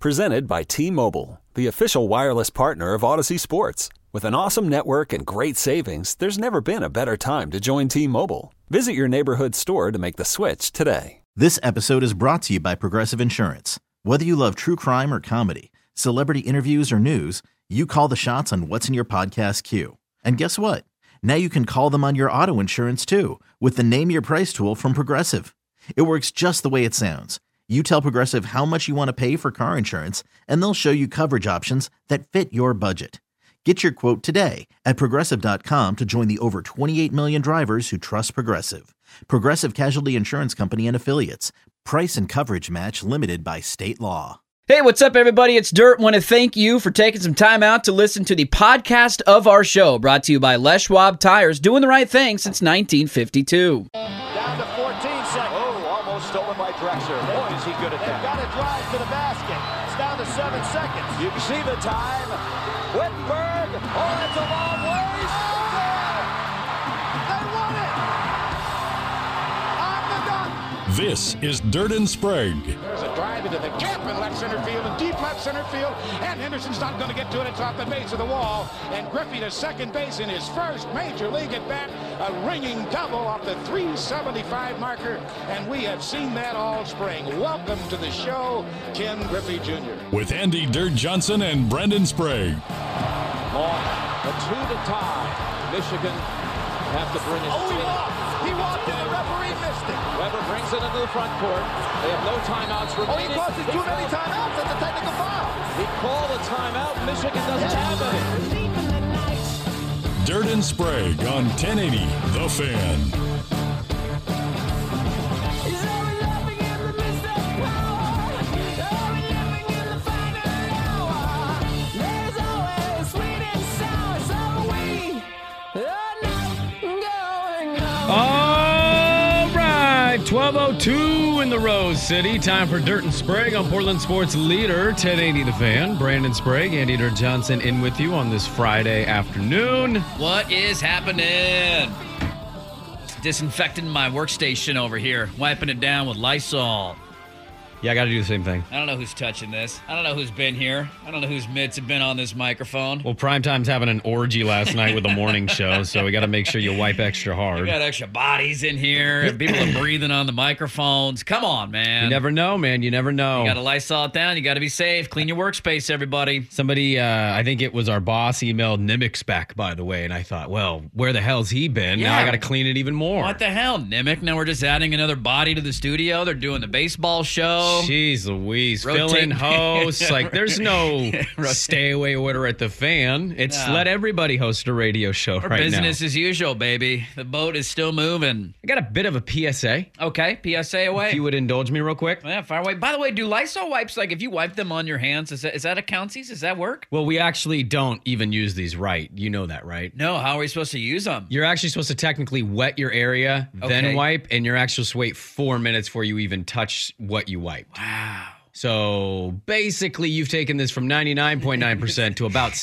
Presented by T-Mobile, the official wireless partner of Odyssey Sports. With an awesome network and great savings, there's never been a better time to join T-Mobile. Visit your neighborhood store to make the switch today. This episode is brought to you by Progressive Insurance. Whether you love true crime or comedy, celebrity interviews or news, you call the shots on what's in your podcast queue. And guess what? Now you can call them on your auto insurance too with the Name Your Price tool from Progressive. It works just the way it sounds. You tell Progressive how much you want to pay for car insurance, and they'll show you coverage options that fit your budget. Get your quote today at Progressive.com to join the over 28 million drivers who trust Progressive. Progressive Casualty Insurance Company and Affiliates. Price and coverage match limited by state law. Hey, what's up, everybody? It's Dirt. Want to thank you for taking some time out to listen to the podcast of our show, brought to you by Les Schwab Tires, doing the right thing since 1952. Down to 14 seconds. Oh, almost stolen by Drexler. Boy, is he good at that. They've got to drive to the basket. It's down to 7 seconds. You can see the time. Whitberg. Oh, that's a long ways. They won it. On the dunk. This is Dirt and Sprague. There's a drive into the gap in left center field and deep left center field, and Henderson's not going to get to it. It's off the base of the wall, and Griffey to second base in his first major league at bat, a ringing double off the 375 marker, and we have seen that all spring. Welcome to the show, Ken Griffey Jr. With Andy Dirt Johnson and Brendan Sprague. Long, a 2 to tie. Michigan have to bring it. Oh, he walked and the referee missed it. Weber brings it into the front court. They have no timeouts remaining. Oh, he causes too many timeouts. That's a technical foul. He called a timeout. Michigan doesn't have any. Dirt and Sprague on 1080 The Fan. All right, 12:02 in the Rose City. Time for Dirt and Sprague on Portland Sports Leader, 1080 The Fan. Brandon Sprague, Andy Dirt Johnson in with you on this Friday afternoon. What is happening? Just disinfecting my workstation over here, wiping it down with Lysol. Yeah, I got to do the same thing. I don't know who's touching this. I don't know who's been here. I don't know whose mitts have been on this microphone. Well, Primetime's having an orgy last night with the morning show, so we got to make sure you wipe extra hard. We got extra bodies in here. People are breathing on the microphones. Come on, man. You never know, man. You never know. You got to Lysol it down. You got to be safe. Clean your workspace, everybody. Somebody, I think it was our boss, emailed Nimix back, by the way, and I thought, well, where the hell's he been? Yeah. Now I got to clean it even more. What the hell, Nimick? Now we're just adding another body to the studio. They're doing the baseball show. Jeez Louise. Rotate. Fill-in hosts. Like, there's no stay away order at the Fan. It's let everybody host a radio show right now. Business as usual, baby. The boat is still moving. I got a bit of a PSA. Okay, PSA away. If you would indulge me real quick. Yeah, fire away. By the way, do Lysol wipes, like if you wipe them on your hands, is that a countsies? Does that work? Well, we actually don't even use these right. You know that, right? No, how are we supposed to use them? You're actually supposed to technically wet your area, then wipe, and you're actually supposed to wait 4 minutes before you even touch what you wiped. Wow. So basically, you've taken this from 99.9% to about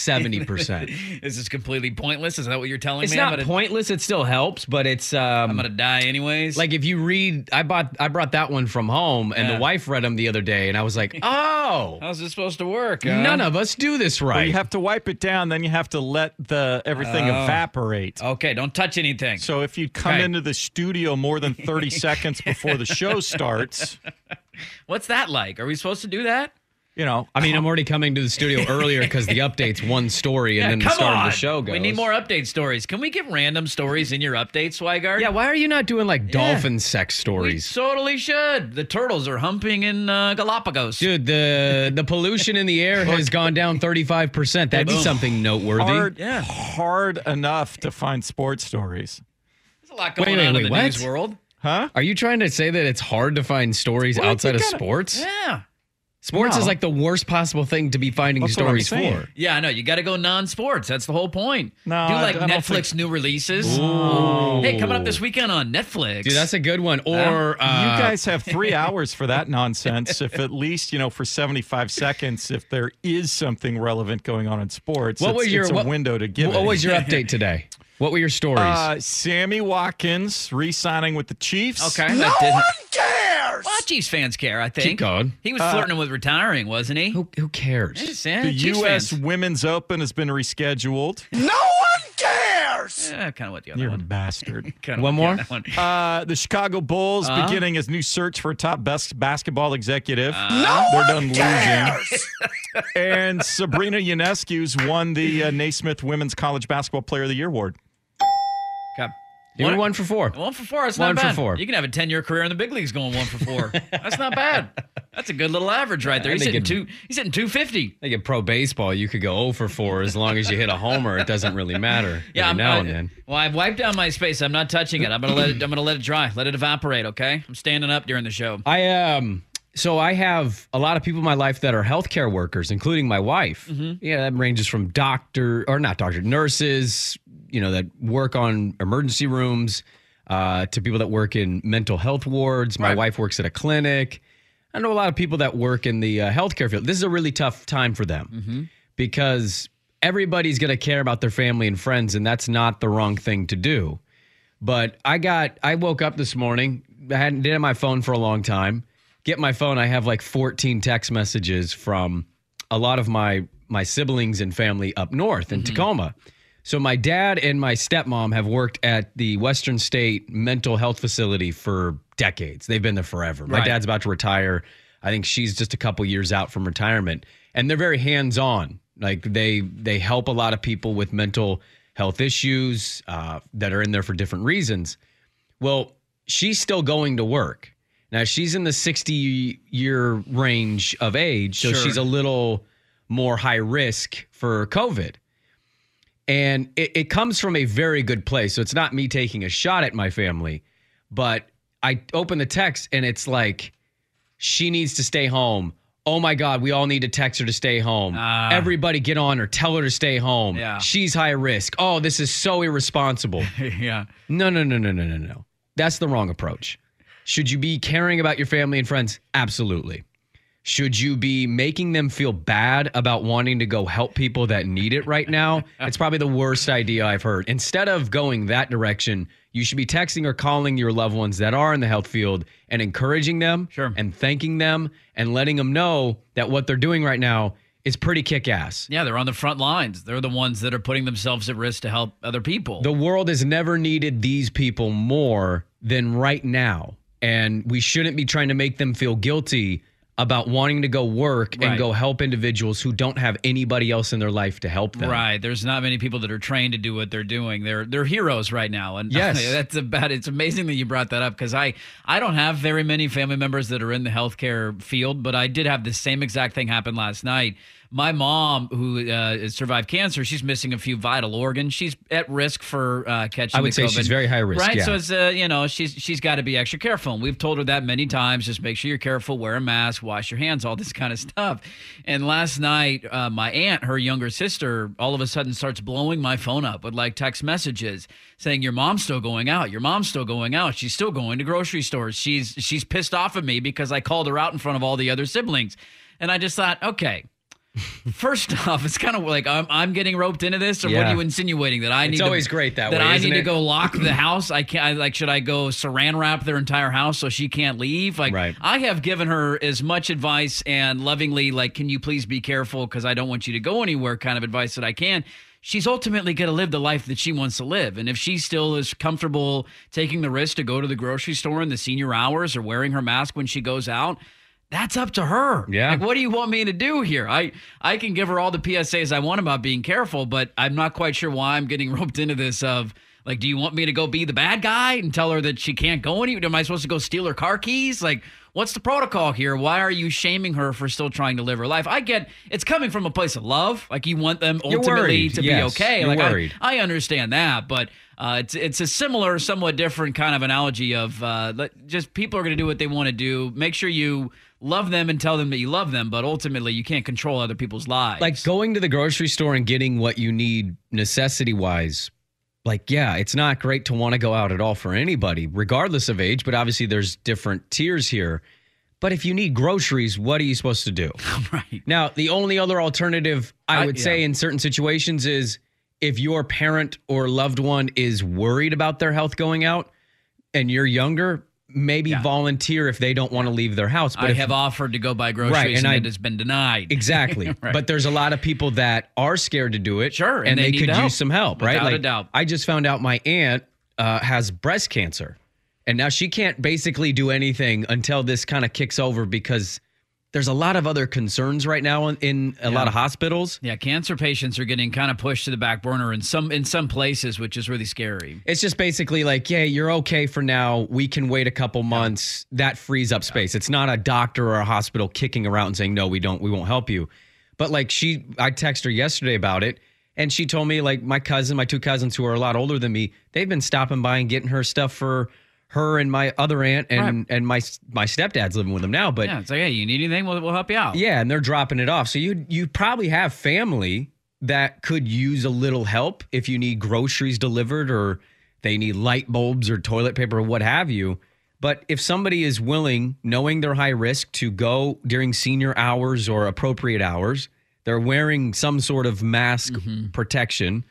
70%. This is completely pointless. Is that what you're telling me? It's not pointless. It still helps, but it's I'm gonna die anyways. Like if you read, I brought that one from home, and the wife read them the other day, and I was like, oh, how's this supposed to work? Huh? None of us do this right. Well, you have to wipe it down, then you have to let everything evaporate. Okay, don't touch anything. So if you come into the studio more than 30 seconds before the show starts. What's that like? Are we supposed to do that? You know, I mean, I'm already coming to the studio earlier because the update's one story, and then the start of the show goes. We need more update stories. Can we get random stories in your update, Swigard? Yeah, why are you not doing like dolphin sex stories? We totally should. The turtles are humping in Galapagos. Dude, the pollution in the air has gone down 35%. That'd be something noteworthy. Hard enough to find sports stories. There's a lot going on in the news world. Huh? Are you trying to say that it's hard to find stories outside of sports? Yeah. Sports is like the worst possible thing to be finding stories for. Yeah, I know. You got to go non-sports. That's the whole point. No, do like I don't Netflix new releases. Ooh. Hey, coming up this weekend on Netflix. Dude, that's a good one. Or you guys have 3 hours for that nonsense. If at least, for 75 seconds, if there is something relevant going on in sports, it's a window to give it. What was your update today? What were your stories? Sammy Watkins re-signing with the Chiefs. Okay. No one cares! lot of Chiefs fans care, I think. Keep going. He was flirting with retiring, wasn't he? Who cares? The U.S. Women's Open has been rescheduled. No one cares! Yeah, kind of what the other You're one. a bastard. One more? The Chicago Bulls beginning his new search for a top basketball executive. No They're one done cares! losing. And Sabrina Ionescu's won the Naismith Women's College Basketball Player of the Year award. Okay. You were 1 for 4. 1 for 4. That's not bad. 1 for 4. You can have a 10-year career in the big leagues going 1 for 4. That's not bad. That's a good little average right there. He's hitting 250. Like in pro baseball, you could go 0 for 4 as long as you hit a homer. It doesn't really matter. Yeah, now and then. Well, I've wiped down my space. I'm not touching it. I'm gonna let it dry. Let it evaporate. Okay. I'm standing up during the show. So I have a lot of people in my life that are healthcare workers, including my wife. Mm-hmm. Yeah, that ranges from nurses, that work on emergency rooms, to people that work in mental health wards. My wife works at a clinic. I know a lot of people that work in the healthcare field. This is a really tough time for them because everybody's going to care about their family and friends, and that's not the wrong thing to do. But I woke up this morning, I hadn't did my phone for a long time. Get my phone, I have like 14 text messages from a lot of my siblings and family up north in Tacoma. So my dad and my stepmom have worked at the Western State Mental Health Facility for decades. They've been there forever. My dad's about to retire. I think she's just a couple years out from retirement. And they're very hands-on. Like they help a lot of people with mental health issues that are in there for different reasons. Well, she's still going to work. Now, she's in the 60-year range of age, so she's a little more high risk for COVID. And it comes from a very good place. So it's not me taking a shot at my family, but I open the text and it's like, she needs to stay home. Oh my God, we all need to text her to stay home. Everybody get on her, tell her to stay home. Yeah. She's high risk. Oh, this is so irresponsible. Yeah. No. That's the wrong approach. Should you be caring about your family and friends? Absolutely. Should you be making them feel bad about wanting to go help people that need it right now? It's probably the worst idea I've heard. Instead of going that direction, you should be texting or calling your loved ones that are in the health field and encouraging them and thanking them and letting them know that what they're doing right now is pretty kick-ass. Yeah, they're on the front lines. They're the ones that are putting themselves at risk to help other people. The world has never needed these people more than right now. And we shouldn't be trying to make them feel guilty about wanting to go work and go help individuals who don't have anybody else in their life to help them. Right. There's not many people that are trained to do what they're doing. They're heroes right now. And yes, it's amazing that you brought that up because I don't have very many family members that are in the healthcare field, but I did have the same exact thing happen last night. My mom, who survived cancer, she's missing a few vital organs. She's at risk for catching I would say COVID. She's very high risk, right? Yeah. So it's she's got to be extra careful. And we've told her that many times. Just make sure you're careful, wear a mask, wash your hands, all this kind of stuff. And last night, my aunt, her younger sister, all of a sudden starts blowing my phone up with like text messages saying, "Your mom's still going out. Your mom's still going out. She's still going to grocery stores. She's pissed off at me because I called her out in front of all the other siblings." And I just thought, okay. First off, it's kind of like I'm getting roped into this, or what are you insinuating that I need? It's always great that way. That I need to go lock the house. I can't. Should I go saran wrap their entire house so she can't leave? I have given her as much advice and lovingly, can you please be careful because I don't want you to go anywhere, kind of advice that I can. She's ultimately going to live the life that she wants to live. And if she still is comfortable taking the risk to go to the grocery store in the senior hours or wearing her mask when she goes out, that's up to her. Yeah. What do you want me to do here? I can give her all the PSAs I want about being careful, but I'm not quite sure why I'm getting roped into this of, do you want me to go be the bad guy and tell her that she can't go anywhere? Am I supposed to go steal her car keys? What's the protocol here? Why are you shaming her for still trying to live her life? I get it's coming from a place of love. You want them ultimately to be okay. You're worried. I understand that, but it's a similar, somewhat different kind of analogy of just people are going to do what they want to do. Make sure you love them and tell them that you love them, but ultimately you can't control other people's lives. Like going to the grocery store and getting what you need necessity-wise, it's not great to want to go out at all for anybody, regardless of age, but obviously there's different tiers here. But if you need groceries, what are you supposed to do? Right. Now, the only other alternative I would say in certain situations is if your parent or loved one is worried about their health going out and you're younger, maybe volunteer if they don't want to leave their house. But I have offered to go buy groceries and it has been denied. Exactly. Right. But there's a lot of people that are scared to do it. Sure. And they could use some help, right? Without a doubt. I just found out my aunt has breast cancer. And now she can't basically do anything until this kind of kicks over because there's a lot of other concerns right now in a lot of hospitals. Yeah, cancer patients are getting kind of pushed to the back burner in some places, which is really scary. It's just basically like, yeah, you're okay for now. We can wait a couple months. That frees up space. It's not a doctor or a hospital kicking her out and saying, no, we won't help you. But like I texted her yesterday about it, and she told me like my two cousins who are a lot older than me, they've been stopping by and getting her stuff for her and my other aunt and my stepdad's living with them now. But it's like, hey, you need anything? We'll help you out. Yeah, and they're dropping it off. So you probably have family that could use a little help if you need groceries delivered or they need light bulbs or toilet paper or what have you. But if somebody is willing, knowing they're high risk, to go during senior hours or appropriate hours, they're wearing some sort of mask protection.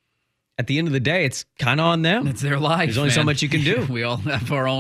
At the end of the day, it's kind of on them. It's their life. There's only so much you can do. We all have our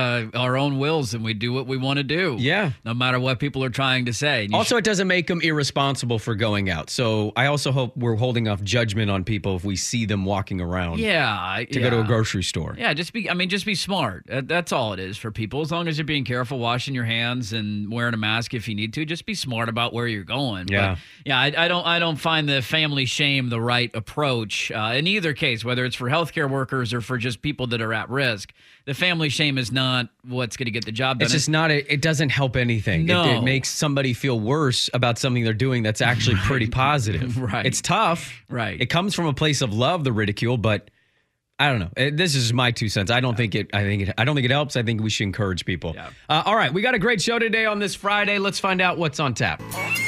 own wills, and we do what we want to do. Yeah. No matter what people are trying to say. Also, it doesn't make them irresponsible for going out. So I also hope we're holding off judgment on people if we see them walking around. Yeah. To go to a grocery store. Yeah, just be smart. That's all it is for people. As long as you're being careful, washing your hands, and wearing a mask if you need to, just be smart about where you're going. Yeah. But, I don't find the family shame the right approach in either case, whether it's for healthcare workers or for just people that are at risk. The family shame is not what's going to get the job done. It's just not. It doesn't help anything. No. It makes somebody feel worse about something they're doing that's actually pretty positive. Right. It's tough. Right. It comes from a place of love, the ridicule, but I don't know. This is my 2 cents. I don't think it helps. I think we should encourage people. Yeah. All right, we got a great show today on this Friday. Let's find out what's on tap.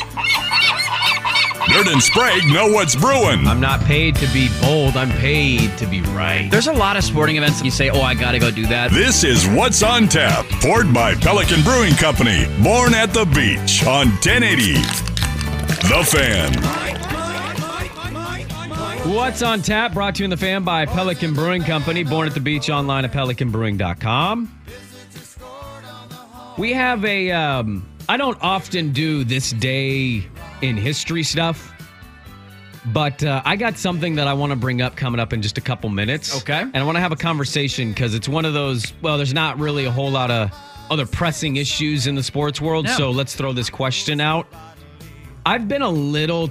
Dirt and Sprague know what's brewing. I'm not paid to be bold. I'm paid to be right. There's a lot of sporting events that you say, I got to go do that. This is What's on Tap, poured by Pelican Brewing Company. Born at the beach on 1080. The Fan. What's on Tap, brought to you in The Fan by Pelican Brewing Company. Born at the beach, online at pelicanbrewing.com. We have I don't often do this day in history stuff, but I got something that I want to bring up coming up in just a couple minutes. Okay. And I want to have a conversation because it's one of those, there's not really a whole lot of other pressing issues in the sports world, so let's throw this question out. I've been a little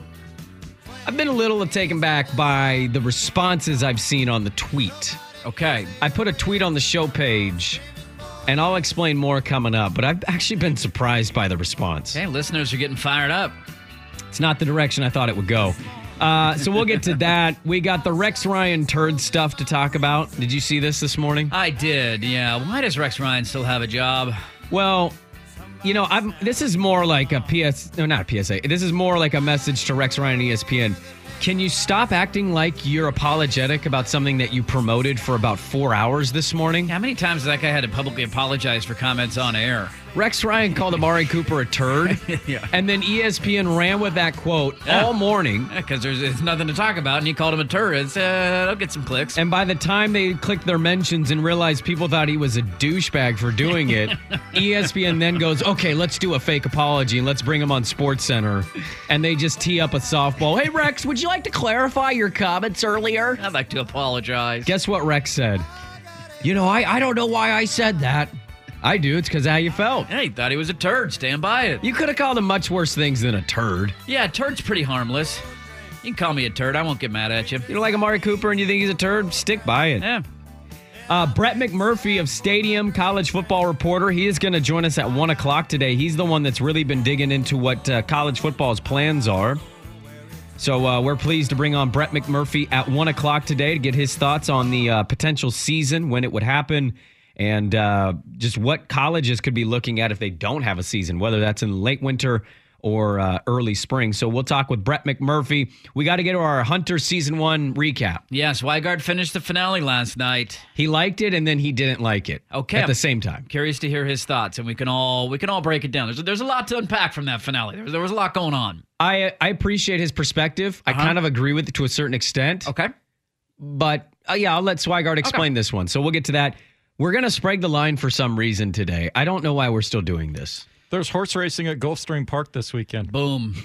taken back by the responses I've seen on the tweet. Okay. I put a tweet on the show page, and I'll explain more coming up, but I've actually been surprised by the response. Hey, listeners are getting fired up. It's not the direction I thought it would go. So we'll get to that. We got the Rex Ryan turd stuff to talk about. Did you see this morning? I did, yeah. Why does Rex Ryan still have a job? Well, this is more like not a PSA. This is more like a message to Rex Ryan and ESPN. Can you stop acting like you're apologetic about something that you promoted for about 4 hours this morning? How many times has that guy had to publicly apologize for comments on air? Rex Ryan called Amari Cooper a turd, and then ESPN ran with that quote all morning. Because there's nothing to talk about, and he called him a turd. I'll get some clicks. And by the time they clicked their mentions and realized people thought he was a douchebag for doing it, ESPN then goes, okay, let's do a fake apology, and let's bring him on SportsCenter. And they just tee up a softball. Hey, Rex, would you like to clarify your comments earlier? I'd like to apologize. Guess what Rex said? I don't know why I said that. I do. It's because of how you felt. Yeah, he thought he was a turd. Stand by it. You could have called him much worse things than a turd. Yeah, turd's pretty harmless. You can call me a turd. I won't get mad at you. You don't like Amari Cooper and you think he's a turd? Stick by it. Yeah. Brett McMurphy of Stadium, college football reporter. He is going to join us at 1 o'clock today. He's the one that's really been digging into what college football's plans are. So we're pleased to bring on Brett McMurphy at 1 o'clock today to get his thoughts on the potential season, when it would happen, and just what colleges could be looking at if they don't have a season, whether that's in late winter or early spring. So we'll talk with Brett McMurphy. We got to get to our Hunter Season 1 recap. Yes, Weigart finished the finale last night. He liked it, and then he didn't like it. Okay. At the same time. Curious to hear his thoughts, and we can all break it down. There's a lot to unpack from that finale. There was a lot going on. I appreciate his perspective. I kind of agree with it to a certain extent. Okay. But, I'll let Swigart explain this one. So we'll get to that. We're going to Sprague the line for some reason today. I don't know why we're still doing this. There's horse racing at Gulfstream Park this weekend. Boom.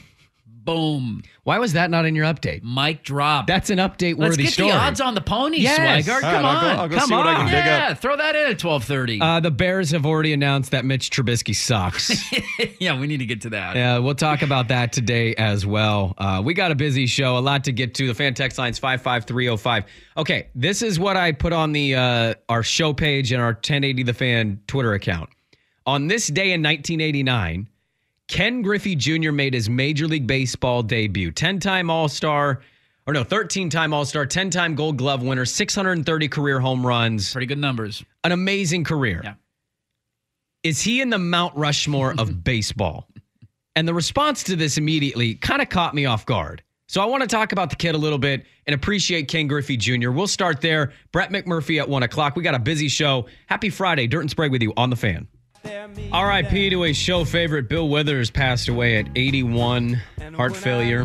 Why was that not in your update? Mic drop. That's an update-worthy story. Let's get the odds on the ponies, yes. Swigert. Come on. I'll go see what I can dig up. Throw that in at 12:30. The Bears have already announced that Mitch Trubisky sucks. Yeah, we need to get to that. Yeah, we'll talk about that today as well. We got a busy show, a lot to get to. The fan text line's 55305. Okay, this is what I put on the our show page and our 1080 The Fan Twitter account. On this day in 1989, Ken Griffey Jr. made his Major League Baseball debut. 13-time All-Star, 10-time Gold Glove winner, 630 career home runs. Pretty good numbers. An amazing career. Yeah. Is he in the Mount Rushmore of baseball? And the response to this immediately kind of caught me off guard. So I want to talk about the kid a little bit and appreciate Ken Griffey Jr. We'll start there. Brett McMurphy at 1 o'clock. We got a busy show. Happy Friday. Dirt and Sprague with you on The Fan. R.I.P. to a show favorite. Bill Withers passed away at 81, heart failure.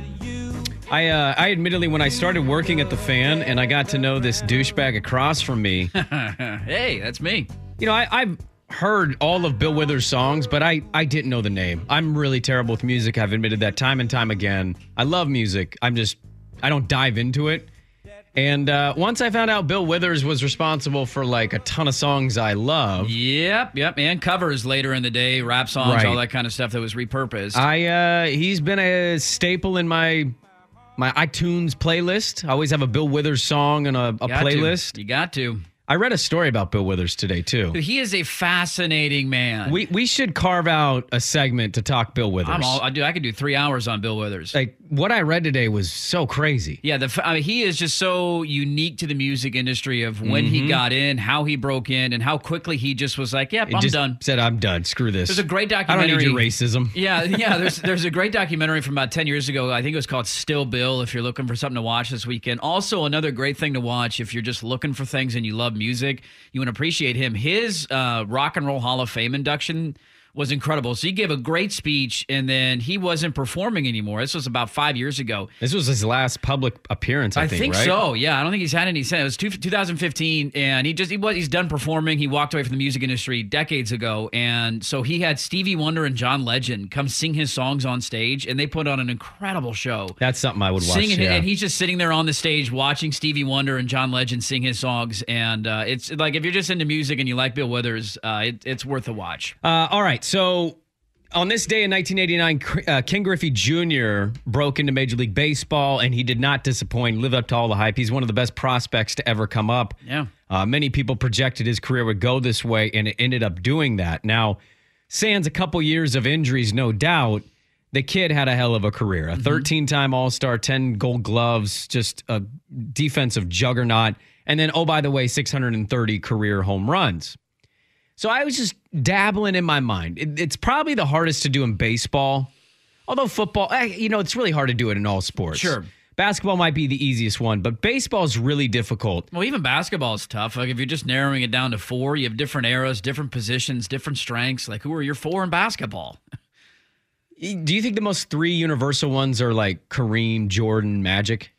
I admittedly, when I started working at The Fan and I got to know this douchebag across from me. Hey, that's me. You know, I've heard all of Bill Withers' songs, but I didn't know the name. I'm really terrible with music. I've admitted that time and time again. I love music. I don't dive into it. And once I found out Bill Withers was responsible for like a ton of songs I love. Yep. And covers later in the day, rap songs, right. All that kind of stuff that was repurposed. He's been a staple in my iTunes playlist. I always have a Bill Withers song and a playlist. You got to. I read a story about Bill Withers today, too. He is a fascinating man. We should carve out a segment to talk Bill Withers. I could do 3 hours on Bill Withers. Like, what I read today was so crazy. Yeah, he is just so unique to the music industry of when he got in, how he broke in, and how quickly he just was like, I'm done. Said, I'm done. Screw this. There's a great documentary. I don't need your racism. Yeah. There's a great documentary from about 10 years ago. I think it was called Still Bill, if you're looking for something to watch this weekend. Also, another great thing to watch if you're just looking for things and you love music. You want to appreciate him. His Rock and Roll Hall of Fame induction was incredible. So he gave a great speech, and then he wasn't performing anymore. This was about 5 years ago. This was his last public appearance, I think, right? So, yeah. I don't think he's had any since. It was 2015, and he's done performing. He walked away from the music industry decades ago, and so he had Stevie Wonder and John Legend come sing his songs on stage, and they put on an incredible show. That's something I would watch, And he's just sitting there on the stage watching Stevie Wonder and John Legend sing his songs, and it's like if you're just into music and you like Bill Withers, it's worth a watch. All right. So on this day in 1989, Ken Griffey Jr. broke into Major League Baseball, and he did not disappoint, lived up to all the hype. He's one of the best prospects to ever come up. Yeah. Many people projected his career would go this way, and it ended up doing that. Now, sans a couple years of injuries, no doubt, the kid had a hell of a career. A 13-time All-Star, 10 Gold Gloves, just a defensive juggernaut. And then, oh, by the way, 630 career home runs. So I was just dabbling in my mind. It's probably the hardest to do in baseball. Although football, it's really hard to do it in all sports. Sure. Basketball might be the easiest one, but baseball is really difficult. Well, even basketball is tough. Like if you're just narrowing it down to 4, you have different eras, different positions, different strengths. Like who are your 4 in basketball? Do you think the most 3 universal ones are like Kareem, Jordan, Magic?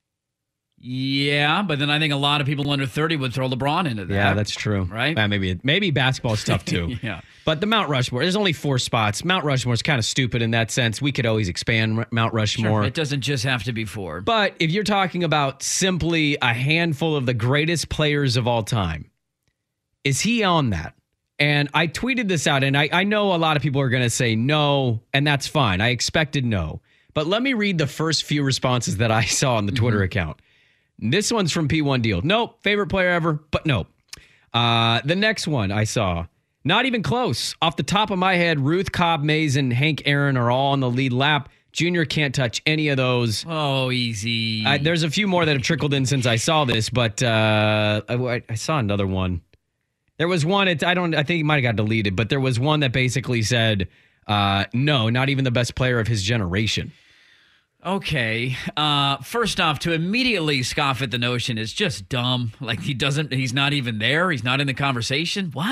Yeah, but then I think a lot of people under 30 would throw LeBron into that. Yeah, that's true. Right? Maybe basketball is tough too. Yeah. But the Mount Rushmore, there's only 4 spots. Mount Rushmore is kind of stupid in that sense. We could always expand Mount Rushmore. Sure. It doesn't just have to be 4. But if you're talking about simply a handful of the greatest players of all time, is he on that? And I tweeted this out, and I know a lot of people are going to say no, and that's fine. I expected no. But let me read the first few responses that I saw on the Twitter account. This one's from P1 Deal. Nope. Favorite player ever, but nope. The next one I saw, not even close. Off the top of my head, Ruth, Cobb, Mays, and Hank Aaron are all on the lead lap. Junior can't touch any of those. Oh, easy. There's a few more that have trickled in since I saw this, but I saw another one. There was one, I think it might have got deleted, but there was one that basically said, no, not even the best player of his generation. Okay. First off, to immediately scoff at the notion is just dumb. Like he's not even there. He's not in the conversation. What?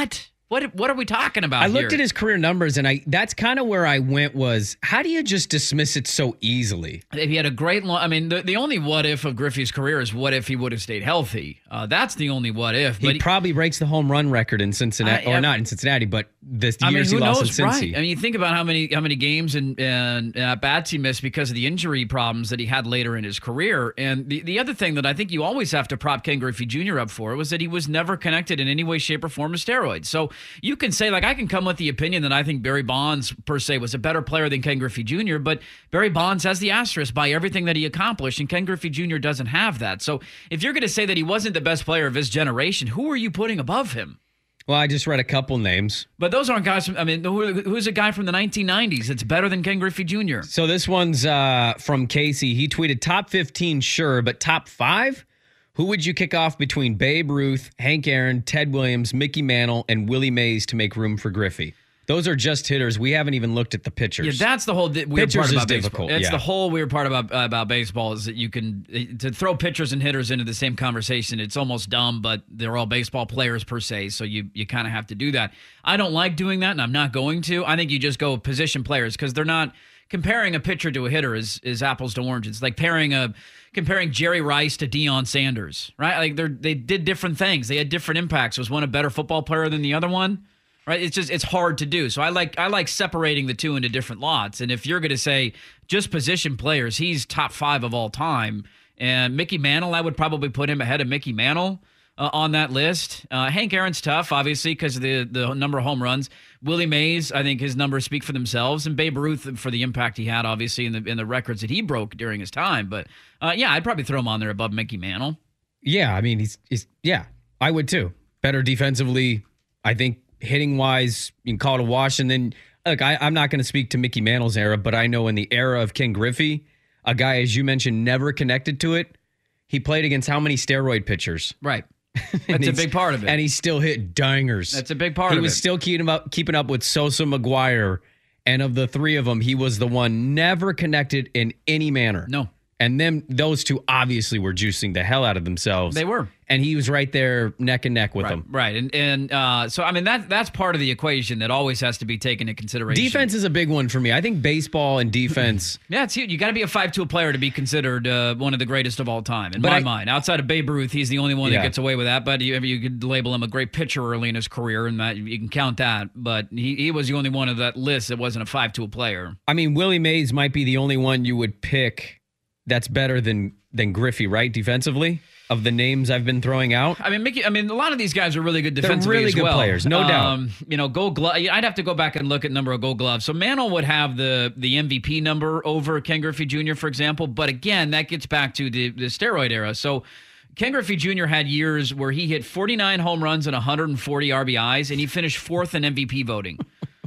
What are we talking about I here? looked at his career numbers, and that's kind of where I went was, how do you just dismiss it so easily? If he had a great the only what if of Griffey's career is what if he would have stayed healthy. That's the only what if. He probably breaks the home run record in Cincinnati, or not in Cincinnati, but the years he lost in Cincy. Right. I mean, you think about how many games and at-bats he missed because of the injury problems that he had later in his career. And the other thing that I think you always have to prop Ken Griffey Jr. up for was that he was never connected in any way, shape, or form to steroids. So you can say, I can come with the opinion that I think Barry Bonds, per se, was a better player than Ken Griffey Jr., but Barry Bonds has the asterisk by everything that he accomplished, and Ken Griffey Jr. doesn't have that. So if you're going to say that he wasn't the best player of his generation, who are you putting above him? Well, I just read a couple names. But those aren't guys who's a guy from the 1990s that's better than Ken Griffey Jr.? So this one's from Casey. He tweeted, top 15, sure, but top 5? Who would you kick off between Babe Ruth, Hank Aaron, Ted Williams, Mickey Mantle, and Willie Mays to make room for Griffey? Those are just hitters. We haven't even looked at the pitchers. Yeah, that's the whole weird part about baseball. It's the whole weird part about baseball is that you can to throw pitchers and hitters into the same conversation. It's almost dumb, but they're all baseball players per se, so you kind of have to do that. I don't like doing that, and I'm not going to. I think you just go position players because they're not comparing a pitcher to a hitter is apples to oranges. It's like comparing Jerry Rice to Deion Sanders, right? Like they did different things. They had different impacts. Was one a better football player than the other one? Right? It's hard to do. So I like separating the two into different lots. And if you're going to say just position players, he's top 5 of all time. And Mickey Mantle, I would probably put him ahead of Mickey Mantle on that list. Hank Aaron's tough, obviously, because of the number of home runs. Willie Mays, I think his numbers speak for themselves, and Babe Ruth for the impact he had, obviously, in the records that he broke during his time. But I'd probably throw him on there above Mickey Mantle. Yeah, I mean, he's I would too. Better defensively, I think. Hitting wise, you can call it a wash. And then, look, I'm not going to speak to Mickey Mantle's era, but I know in the era of Ken Griffey, a guy, as you mentioned, never connected to it. He played against how many steroid pitchers? Right. That's a big part of it. And he still hit dingers. That's a big part of it. He was still keeping up with Sosa, McGuire, and of the 3 of them, he was the one never connected in any manner. No. And then those 2 obviously were juicing the hell out of themselves. They were. And he was right there neck and neck with them. Right. And so, I mean, that's part of the equation that always has to be taken into consideration. Defense is a big one for me. I think baseball and defense. Yeah, it's huge. You got to be a 5-tool player to be considered one of the greatest of all time, in my mind. Outside of Babe Ruth, he's the only one that gets away with that. But you could label him a great pitcher early in his career, and that you can count that. But he was the only one of that list that wasn't a 5-tool player. I mean, Willie Mays might be the only one you would pick that's better than Griffey, right? Defensively, of the names I've been throwing out. I mean, a lot of these guys are really good defensively. They're really good players, no doubt. Gold Glove. I'd have to go back and look at number of Gold Gloves. So Mantle would have the MVP number over Ken Griffey Jr., for example. But again, that gets back to the steroid era. So Ken Griffey Jr. had years where he hit 49 home runs and 140 RBIs, and he finished 4th in MVP voting.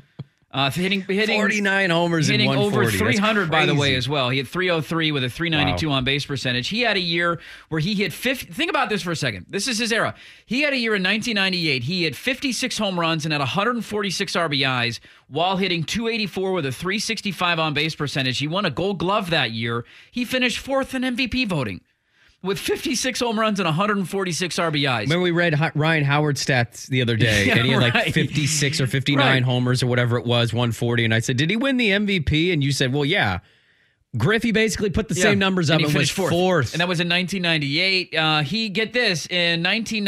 Hitting 49 homers and 140. Over 300, by the way, as well. He had 303 with a 392 on base percentage. He had a year where he hit 50. Think about this for a second. This is his era. He had a year in 1998. He hit 56 home runs and had 146 RBIs while hitting 284 with a 365 on base percentage. He won a Gold Glove that year. He finished 4th in MVP voting with 56 home runs and 146 RBIs. Remember we read Ryan Howard's stats the other day, and he had like 56 or 59 homers or whatever it was, 140. And I said, did he win the MVP? And you said, well, yeah. Griffey basically put the same numbers up and was 4th. And that was in 1998. Get this, in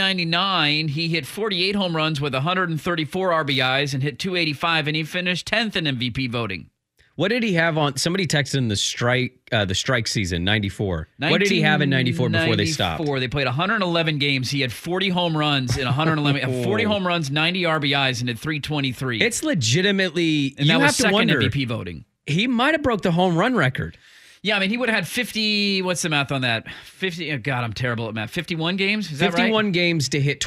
1999, he hit 48 home runs with 134 RBIs and hit 285, and he finished 10th in MVP voting. What did he have on? Somebody texted him the strike season, 94. What did he have in 94 before they stopped? They played 111 games. He had 40 home runs in 111. 40 home runs, 90 RBIs, and hit 323. It's legitimately. And you that have was to second wonder, MVP voting. He might have broke the home run record. Yeah, I mean, he would have had 50. What's the math on that? 50. Oh God, I'm terrible at math. 51 games? Is that right? 51 games to hit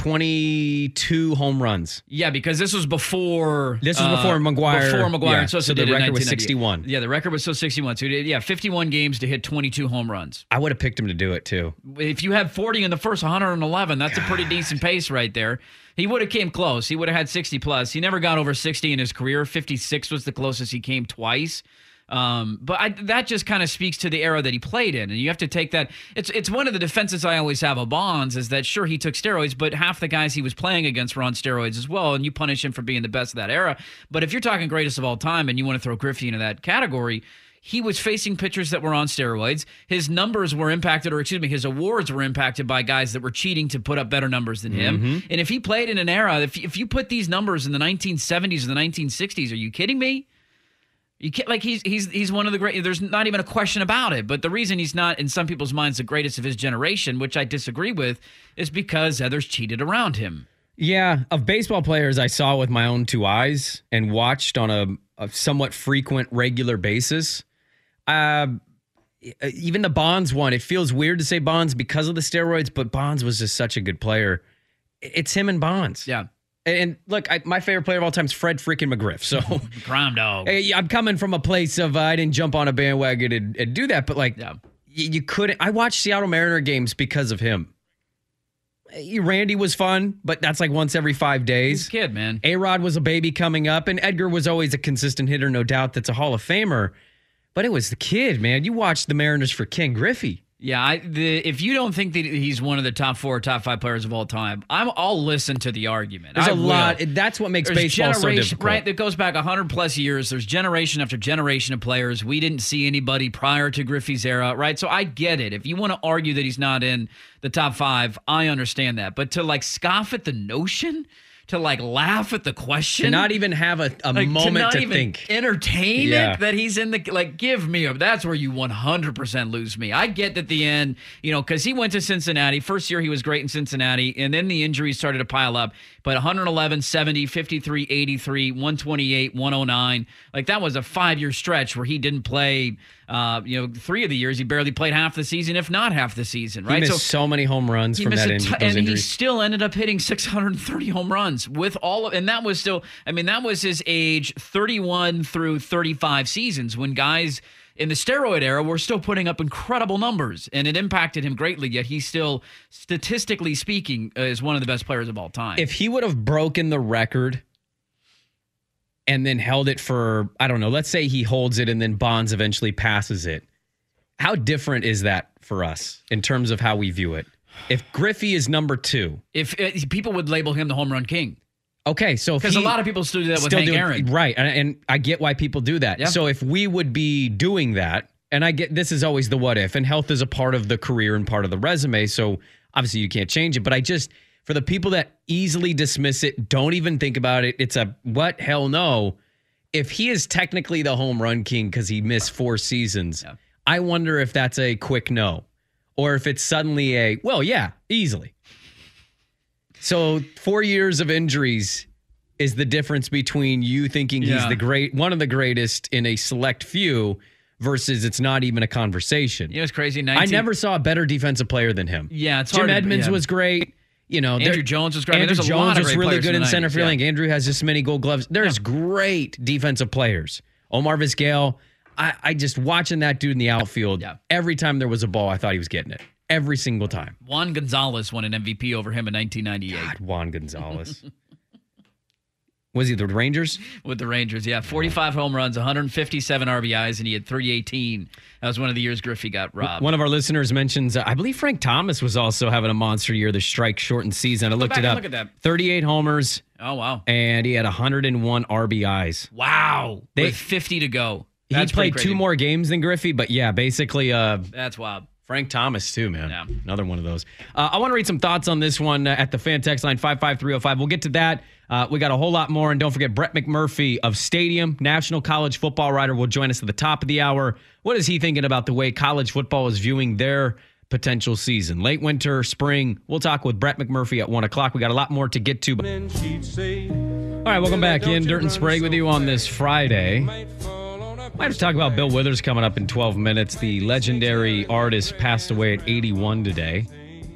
22 home runs. Yeah, because this was before. This was before McGuire. Before McGuire. Yeah, so the record was 61. Yeah, the record was 61. So he did, 51 games to hit 22 home runs. I would have picked him to do it too. If you had 40 in the first 111, that's a pretty decent pace right there. He would have came close. He would have had 60 plus. He never got over 60 in his career. 56 was the closest he came twice. But that just kind of speaks to the era that he played in, and you have to take that. It's one of the defenses I always have of Bonds is that sure he took steroids, but half the guys he was playing against were on steroids as well, and you punish him for being the best of that era. But if you're talking greatest of all time, and you want to throw Griffey into that category, he was facing pitchers that were on steroids. His numbers were impacted, or excuse me, his awards were impacted by guys that were cheating to put up better numbers than him. And if he played in an era, if you put these numbers in the 1970s or the 1960s, are you kidding me? You can't, like he's one of the great. There's not even a question about it. But the reason he's not in some people's minds the greatest of his generation, which I disagree with, is because others cheated around him. Yeah, of baseball players I saw with my own two eyes and watched on a somewhat frequent, regular basis. Even the Bonds one, it feels weird to say Bonds because of the steroids, but Bonds was just such a good player. It's him and Bonds. Yeah. And look, my favorite player of all time is Fred freaking McGriff. So crime dog. I'm coming from a place of I didn't jump on a bandwagon and do that, but you couldn't. I watched Seattle Mariner games because of him. Randy was fun, but that's like once every 5 days. He's a kid, man. A-Rod was a baby coming up, and Edgar was always a consistent hitter, no doubt. That's a Hall of Famer. But it was the kid, man. You watched the Mariners for Ken Griffey. Yeah, if you don't think that he's one of the top 4 or top 5 players of all time, I'll listen to the argument. There's a lot. That's what makes baseball so difficult. Right, that goes back 100+ years. There's generation after generation of players. We didn't see anybody prior to Griffey's era, right? So I get it. If you want to argue that he's not in the top 5, I understand that. But to scoff at the notion, to laugh at the question, to not even have a moment to think, entertain it that he's in the give me that's where you 100% lose me. I get at the end, because he went to Cincinnati. First year he was great in Cincinnati, and then the injuries started to pile up. But 111, 70, 53, 83, 128, 109. That was a 5-year stretch where he didn't play. 3 of the years he barely played half the season, if not half the season. Right, he missed so many home runs from that those injuries, and he still ended up hitting 630 home runs with all of. And that was still, that was his age 31 through 35 seasons when guys in the steroid era were still putting up incredible numbers, and it impacted him greatly. Yet he still, statistically speaking, is one of the best players of all time. If he would have broken the record and then held it for, I don't know, let's say he holds it and then Bonds eventually passes it, how different is that for us in terms of how we view it? If Griffey is number 2. If people would label him the home run king. Okay, so because a lot of people still do that with Hank Aaron. Right, and I get why people do that. Yeah. So if we would be doing that, and I get this is always the what if, and health is a part of the career and part of the resume, so obviously you can't change it, but I just, for the people that easily dismiss it, don't even think about it, it's a what, hell no. If he is technically the home run king because he missed 4 seasons, I wonder if that's a quick no, or if it's suddenly a, well, yeah, easily. So 4 years of injuries is the difference between you thinking he's one of the greatest in a select few versus it's not even a conversation. It's crazy. I never saw a better defensive player than him. Yeah, it's Jim Edmonds was great. Andrew Jones was great. Andrew Jones was really good in center field. Yeah. Andrew has just many Gold Gloves. There's great defensive players. Omar Vizquel. I just watching that dude in the outfield. Yeah. Every time there was a ball, I thought he was getting it. Every single time. Juan Gonzalez won an MVP over him in 1998. God, Juan Gonzalez. Was he the Rangers? With the Rangers, yeah. 45 home runs, 157 RBIs, and he had 318. That was one of the years Griffey got robbed. One of our listeners mentions, I believe Frank Thomas was also having a monster year, the strike-shortened season. I looked it up. Look at that. 38 homers. Oh, wow. And he had 101 RBIs. Wow. With 50 to go. He played 2 more games than Griffey, but yeah, basically. That's wild. Frank Thomas, too, man. Yeah. Another one of those. I want to read some thoughts on this one at the fan text line 55305. We'll get to that. We got a whole lot more. And don't forget, Brett McMurphy of Stadium, national college football writer, will join us at the top of the hour. What is he thinking about the way college football is viewing their potential season? Late winter, spring. We'll talk with Brett McMurphy at 1 o'clock. We got a lot more to get to. All right, welcome back in. Dirt and Sprague with you on this Friday. Might have to talk about Bill Withers coming up in 12 minutes. The legendary artist passed away at 81 today.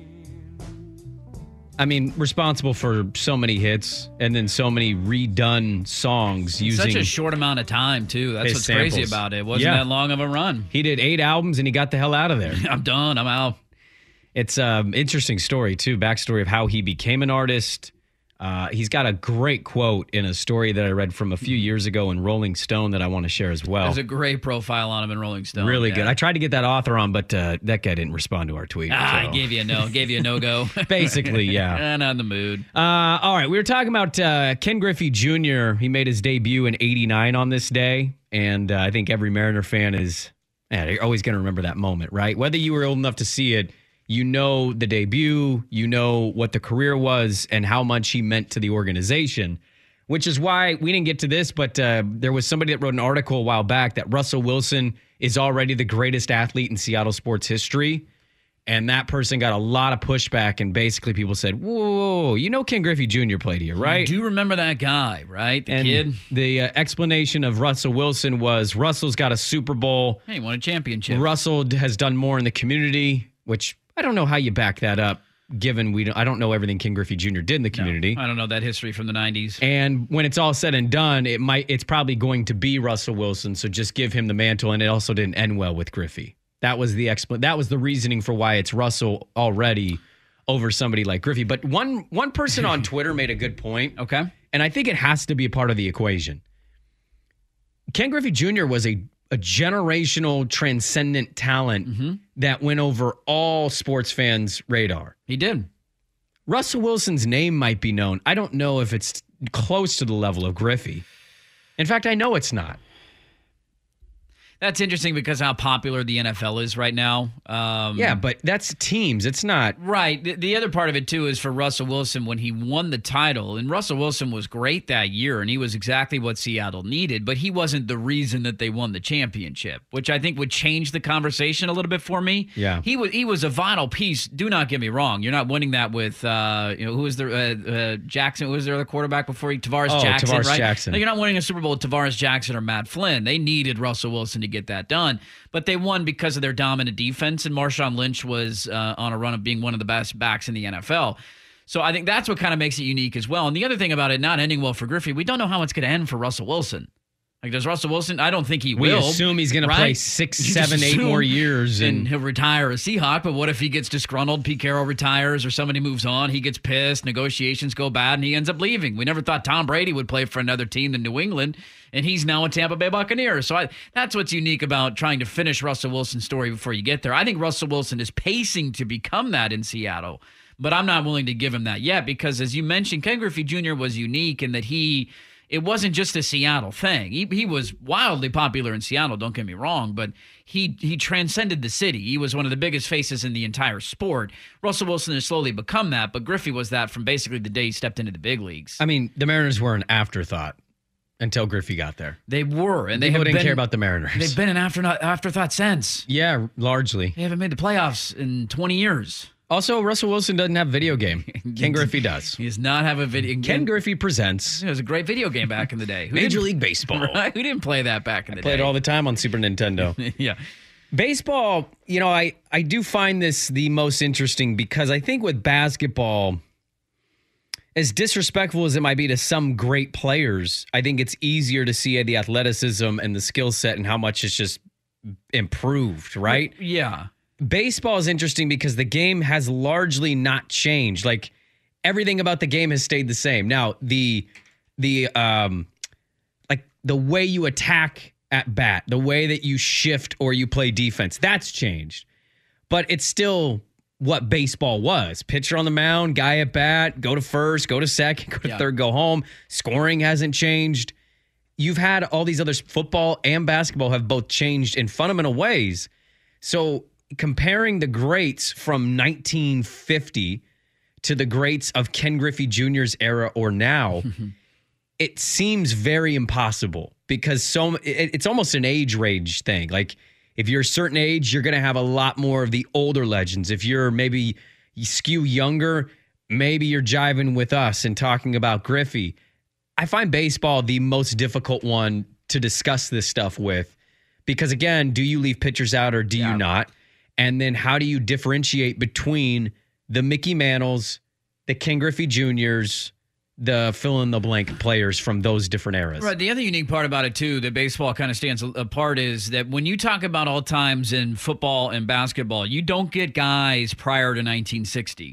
I mean, responsible for so many hits and then so many redone songs using such a short amount of time, too. That's what's samples. Crazy about it. It wasn't that long of a run. He did 8 albums and he got the hell out of there. I'm done. I'm out. It's an interesting story, too. Backstory of how he became an artist. He's got a great quote in a story that I read from a few years ago in Rolling Stone that I want to share as well. There's a great profile on him in Rolling Stone. Really good. I tried to get that author on, but that guy didn't respond to our tweet. I gave you a no-go. Basically, yeah. Not in the mood. All right, we were talking about Ken Griffey Jr. He made his debut in '89 on this day, and I think every Mariner fan is they're always going to remember that moment, right? Whether you were old enough to see it, you know the debut, you know what the career was and how much he meant to the organization, which is why we didn't get to this, but there was somebody that wrote an article a while back that Russell Wilson is already the greatest athlete in Seattle sports history. And that person got a lot of pushback, and basically people said, whoa, you know Ken Griffey Jr. played here, right? You do remember that guy, right? The kid? The explanation of Russell Wilson was Russell's got a Super Bowl. Hey, he won a championship. Russell has done more in the community, which I don't know how you back that up, given I don't know everything Ken Griffey Jr. did in the community. No, I don't know that history from the 90s. And when it's all said and done, it's probably going to be Russell Wilson, so just give him the mantle, and it also didn't end well with Griffey. That was the reasoning for why it's Russell already over somebody like Griffey. But one person on Twitter made a good point. Okay. And I think it has to be a part of the equation. Ken Griffey Jr. was a generational transcendent talent that went over all sports fans' radar. He did. Russell Wilson's name might be known. I don't know if it's close to the level of Griffey. In fact, I know it's not. That's interesting because how popular the NFL is right now. Yeah, but that's teams. It's not. Right. The other part of it, too, is for Russell Wilson when he won the title. And Russell Wilson was great that year, and he was exactly what Seattle needed. But he wasn't the reason that they won the championship, which I think would change the conversation a little bit for me. Yeah. He was a vital piece. Do not get me wrong. You're not winning that with, who was the Jackson? Who was their other quarterback before he? Tavares Jackson, Tavares right? Jackson. No, you're not winning a Super Bowl with Tavares Jackson or Matt Flynn. They needed Russell Wilson to get that done, but they won because of their dominant defense, and Marshawn Lynch was on a run of being one of the best backs in the NFL. So I think that's what kind of makes it unique as well. And the other thing about it not ending well for Griffey, we don't know how it's going to end for Russell Wilson. Like, does Russell Wilson? I don't think he will. We assume he's going to play 6, 7, 8 more years. And he'll retire a Seahawk, but what if he gets disgruntled, Pete Carroll retires, or somebody moves on, he gets pissed, negotiations go bad, and he ends up leaving? We never thought Tom Brady would play for another team than New England, and he's now a Tampa Bay Buccaneer. So that's what's unique about trying to finish Russell Wilson's story before you get there. I think Russell Wilson is pacing to become that in Seattle, but I'm not willing to give him that yet because, as you mentioned, Ken Griffey Jr. was unique in that it wasn't just a Seattle thing. He was wildly popular in Seattle, don't get me wrong, but he transcended the city. He was one of the biggest faces in the entire sport. Russell Wilson has slowly become that, but Griffey was that from basically the day he stepped into the big leagues. I mean, the Mariners were an afterthought until Griffey got there. They were. And People didn't care about the Mariners. They've been an afterthought since. Yeah, largely. They haven't made the playoffs in 20 years. Also, Russell Wilson doesn't have a video game. Ken Griffey does. He does not have a video game. Ken Griffey presents. It was a great video game back in the day. Major League Baseball. Right? Who didn't play that back in the day? Played all the time on Super Nintendo. Yeah. Baseball, I do find this the most interesting because I think with basketball, as disrespectful as it might be to some great players, I think it's easier to see the athleticism and the skill set and how much it's just improved, right? Yeah. Baseball is interesting because the game has largely not changed. Like, everything about the game has stayed the same. Now, the way you attack at bat, the way that you shift or you play defense, that's changed. But it's still what baseball was. Pitcher on the mound, guy at bat, go to first, go to second, go to third, go home. Scoring hasn't changed. You've had all these others, football and basketball have both changed in fundamental ways. So comparing the greats from 1950 to the greats of Ken Griffey Jr.'s era or now, it seems very impossible because it's almost an age range thing. Like, if you're a certain age, you're going to have a lot more of the older legends. If you skew younger, maybe you're jiving with us and talking about Griffey. I find baseball the most difficult one to discuss this stuff with because, again, do you leave pitchers out or do you not? And then how do you differentiate between the Mickey Mantles, the Ken Griffey Jr.'s, the fill-in-the-blank players from those different eras? Right. The other unique part about it, too, that baseball kind of stands apart is that when you talk about all times in football and basketball, you don't get guys prior to 1960.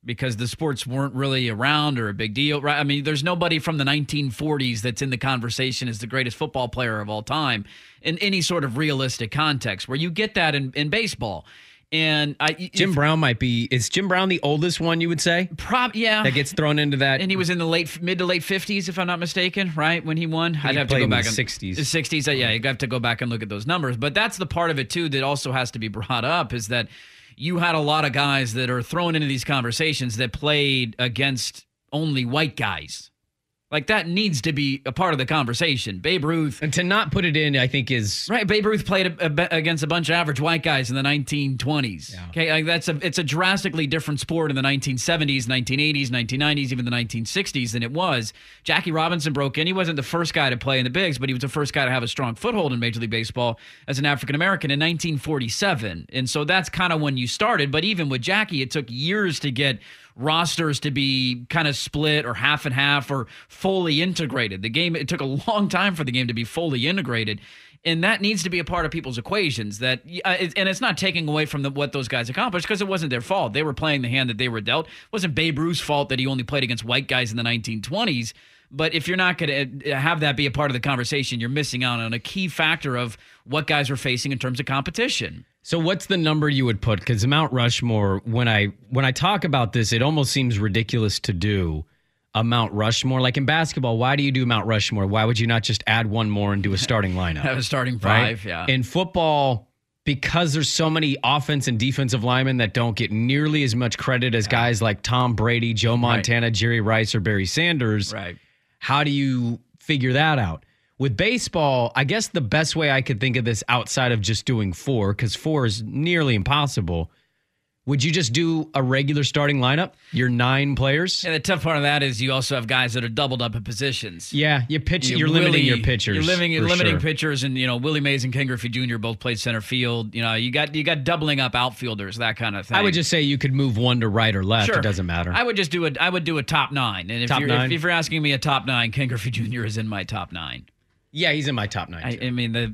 because the sports weren't really around or a big deal, right? I mean, there's nobody from the 1940s that's in the conversation as the greatest football player of all time in any sort of realistic context, where you get that in baseball. And Jim Brown might be. Is Jim Brown the oldest one, you would say? Yeah. That gets thrown into that. And he was in the mid to late 50s, if I'm not mistaken, right? When he won. I'd have to go back in the 60s. The 60s, yeah, you'd have to go back and look at those numbers. But that's the part of it, too, that also has to be brought up, is that you had a lot of guys that are thrown into these conversations that played against only white guys. Like, that needs to be a part of the conversation. Babe Ruth. And to not put it in, I think, is... Right, Babe Ruth played against a bunch of average white guys in the 1920s. Yeah. Okay, like it's a drastically different sport in the 1970s, 1980s, 1990s, even the 1960s than it was. Jackie Robinson broke in. He wasn't the first guy to play in the bigs, but he was the first guy to have a strong foothold in Major League Baseball as an African-American in 1947. And so that's kind of when you started. But even with Jackie, it took years to get rosters to be kind of split or half and half or fully integrated. It took a long time for the game to be fully integrated. And that needs to be a part of people's equations. And it's not taking away from what those guys accomplished, because it wasn't their fault. They were playing the hand that they were dealt. It wasn't Babe Ruth's fault that he only played against white guys in the 1920s. But if you're not going to have that be a part of the conversation, you're missing out on a key factor of what guys are facing in terms of competition. So what's the number you would put? Because Mount Rushmore, when I talk about this, it almost seems ridiculous to do a Mount Rushmore. Like in basketball, why do you do Mount Rushmore? Why would you not just add one more and do a starting lineup? Have a starting five, right? Yeah. In football, because there's so many offense and defensive linemen that don't get nearly as much credit as guys like Tom Brady, Joe Montana, Jerry Rice, or Barry Sanders. Right. How do you figure that out? With baseball, I guess the best way I could think of this outside of just doing 4, because 4 is nearly impossible, would you just do a regular starting lineup, your 9 players? Yeah, the tough part of that is you also have guys that are doubled up in positions. Yeah, you're limiting your pitchers. You're limiting pitchers, and Willie Mays and Ken Griffey Jr. both played center field. You got doubling up outfielders, that kind of thing. I would just say you could move one to right or left. Sure. It doesn't matter. I would do a top 9, and if you're asking me a top 9, Ken Griffey Jr. is in my top 9. Yeah, he's in my top 9 too. I mean, the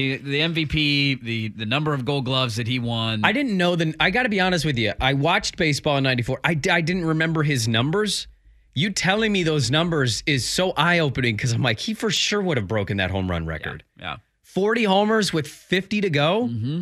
MVP, the number of Gold Gloves that he won. I didn't know I got to be honest with you. I watched baseball in '94. I didn't remember his numbers. You telling me those numbers is so eye-opening, because I'm like, he for sure would have broken that home run record. Yeah. 40 homers with 50 to go. Mm-hmm.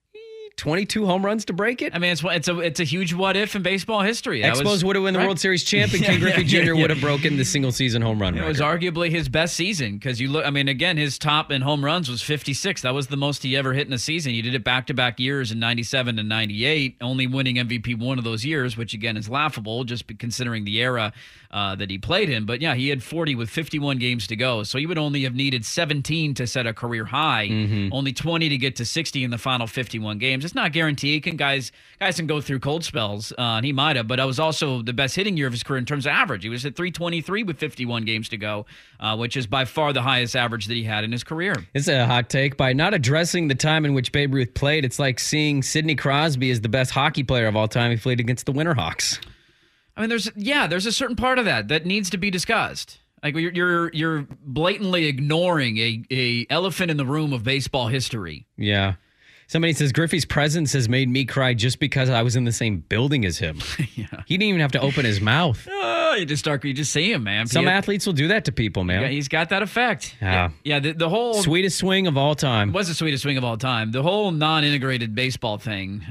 22 home runs to break it. I mean, it's a huge what if in baseball history. Expos would have won the World Series champ, and Ken Griffey Jr. would have broken the single season home run record. It was arguably his best season, because you look. I mean, again, his top in home runs was 56. That was the most he ever hit in a season. He did it back-to-back years in 97 and 98, only winning MVP one of those years, which again is laughable just considering the era that he played in. But yeah, he had 40 with 51 games to go, so he would only have needed 17 to set a career high, only 20 to get to 60 in the final 51 games. It's not guaranteed. Guys can go through cold spells, and he might have, but that was also the best hitting year of his career in terms of average. He was at 323 with 51 games to go, which is by far the highest average that he had in his career. It's a hot take. By not addressing the time in which Babe Ruth played, it's like seeing Sidney Crosby as the best hockey player of all time. He played against the Winterhawks. I mean, there's a certain part of that needs to be discussed. Like you're blatantly ignoring a elephant in the room of baseball history. Yeah. Somebody says, Griffey's presence has made me cry just because I was in the same building as him. Yeah. He didn't even have to open his mouth. You just see him, man. Some athletes will do that to people, man. Yeah, he's got that effect. Yeah. The whole sweetest swing of all time. It was the sweetest swing of all time. The whole non-integrated baseball thing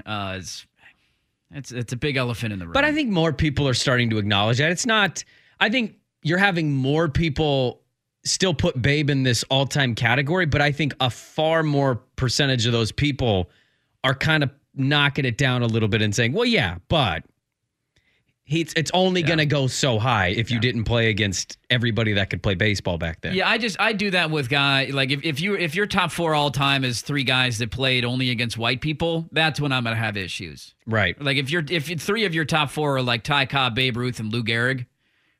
it's a big elephant in the room. But I think more people are starting to acknowledge that. It's not. I think you're having more people still put Babe in this all-time category, but I think a far more percentage of those people are kind of knocking it down a little bit and saying, well, yeah, but it's only going to go so high if you didn't play against everybody that could play baseball back then. Yeah, I do that with guys. Like if your top 4 all-time is 3 guys that played only against white people, that's when I'm going to have issues. Right. Like if 3 of your top 4 are like Ty Cobb, Babe Ruth, and Lou Gehrig,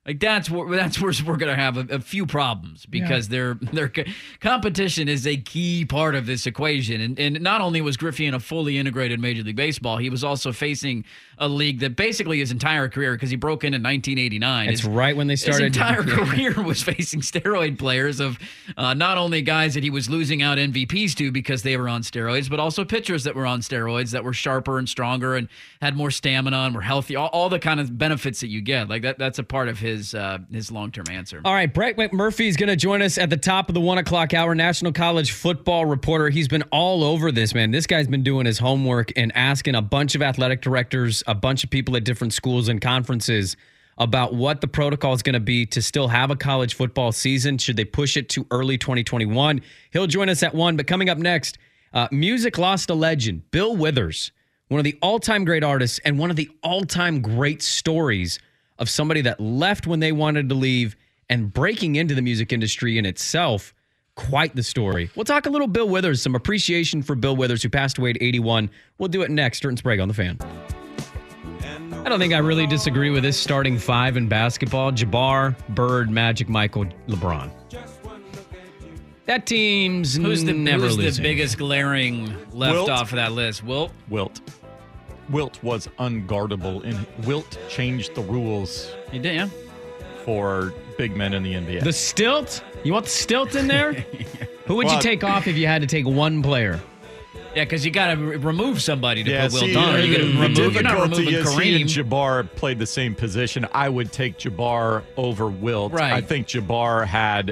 Like that's where we're going to have a few problems because their competition is a key part of this equation. And not only was Griffey in a fully integrated Major League Baseball, he was also facing a league that basically his entire career, because he broke in 1989. It's right when they started. His entire career was facing steroid players of not only guys that he was losing out MVPs to because they were on steroids, but also pitchers that were on steroids that were sharper and stronger and had more stamina and were healthy. All the kind of benefits that you get. Like that's a part of his long-term answer. All right, Brett McMurphy is going to join us at the top of the 1 o'clock hour, national college football reporter. He's been all over this, man. This guy's been doing his homework and asking a bunch of athletic directors, a bunch of people at different schools and conferences about what the protocol is going to be to still have a college football season. Should they push it to early 2021? He'll join us at 1. But coming up next, music lost a legend, Bill Withers, one of the all-time great artists and one of the all-time great stories of somebody that left when they wanted to leave and breaking into the music industry in itself. Quite the story. We'll talk a little Bill Withers, some appreciation for Bill Withers, who passed away at 81. We'll do it next. Dirt and Sprague on The Fan. I don't think I really disagree with this starting 5 in basketball. Jabbar, Bird, Magic, Michael, LeBron. That team's who's the losing. biggest glaring left off of that list? Wilt? Wilt was unguardable, and Wilt changed the rules. He did, yeah. For big men in the NBA. The stilt? You want the stilt in there? Who would you take off if you had to take one player? Yeah, because you got to remove somebody to put Wilt on. You're not removing Kareem. He and Jabbar played the same position. I would take Jabbar over Wilt. Right. I think Jabbar had